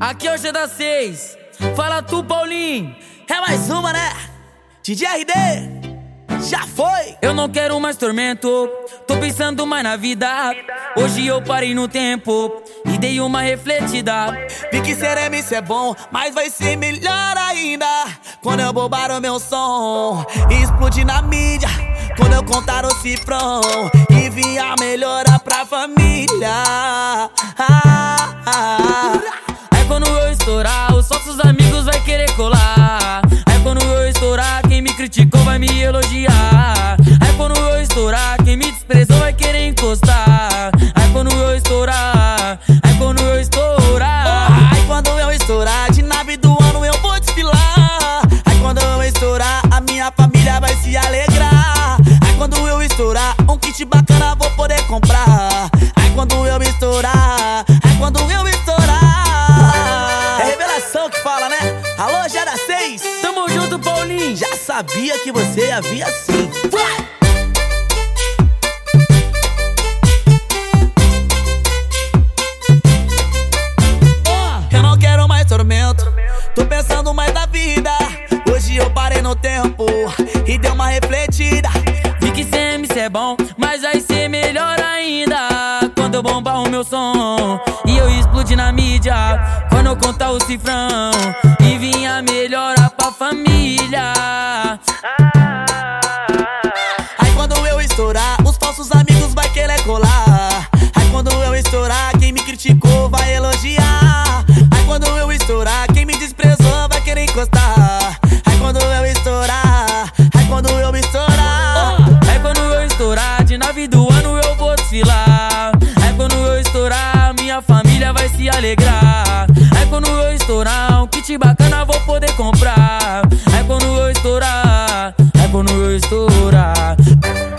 Aqui é o G6. Fala tu, Paulinho. É mais uma, né? DJ RD, já foi. Eu não quero mais tormento, tô pensando mais na vida. Hoje eu parei no tempo e dei uma refletida. Vi que ser MC é bom, mas vai ser melhor ainda quando eu bobar o meu som e explodir na mídia. Quando eu contar o cifrão e vir a melhora pra família. Aí quando eu estourar, os nossos amigos vai querer colar. Aí quando eu estourar, quem me criticou vai me elogiar. Aí quando eu estourar, quem me desprezou vai querer encostar. Aí quando eu estourar, aí quando eu estourar, aí quando eu estourar, de nave do ano eu vou desfilar. Aí quando eu estourar, a minha família vai se alegrar. Aí quando eu estourar, um kit bacana vou poder comprar. Aí quando eu estourar, aí quando eu estourar. É revelação que fala, né? Alô, G6. Tamo junto, Paulinho. Já sabia que você ia vir assim. Vai! Eu não quero mais tormento, tô pensando mais na vida. Hoje eu parei no tempo e dei uma refletida. Vi que ser MC é bom, mas vai ser melhor ainda quando eu bombar o meu som e eu explodir na mídia. Quando eu contar o cifrão e vir a melhora pra família. Aí quando eu estourar, os falsos amigos vai querer colar. Aí quando eu estourar, quem me criticou vai elogiar. Aí quando eu estourar, quem me desprezou vai querer encostar. Aí quando eu estourar, aí quando eu estourar, aí quando eu estourar, de nave do ano eu vou desfilar. Aí quando eu estourar, minha família vai se alegrar. Aí quando eu estourar, um kit bacana vou poder comprar. Aí quando eu estourar, aí quando eu estourar.